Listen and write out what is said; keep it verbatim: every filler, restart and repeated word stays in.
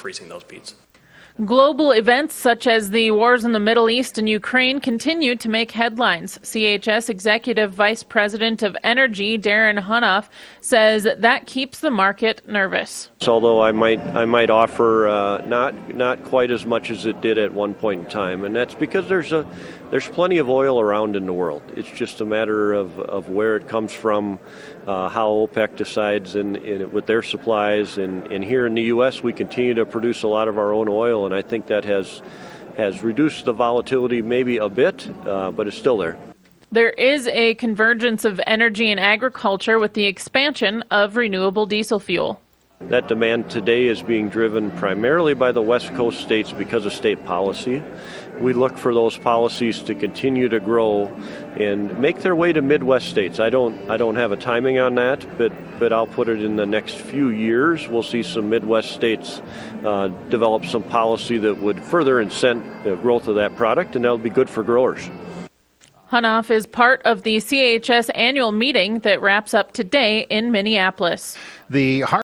freezing those beets. Global events such as the wars in the Middle East and Ukraine continue to make headlines. C H S Executive Vice President of Energy, Darren Hunoff, says that keeps the market nervous. Although I might I might offer uh, not not quite as much as it did at one point in time, and that's because there's a there's plenty of oil around in the world. It's just a matter of, of where it comes from, uh, how OPEC decides in, in with their supplies, and, and here in the U S we continue to produce a lot of our own oil, and I think that has has reduced the volatility maybe a bit, uh, but it's still there. There is a convergence of energy and agriculture with the expansion of renewable diesel fuel. That demand today is being driven primarily by the West Coast states because of state policy. We look for those policies to continue to grow and make their way to Midwest states. I don't I don't have a timing on that, but, but I'll put it in the next few years. We'll see some Midwest states uh, develop some policy that would further incent the growth of that product, and that'll be good for growers. Hunoff is part of the C H S annual meeting that wraps up today in Minneapolis. The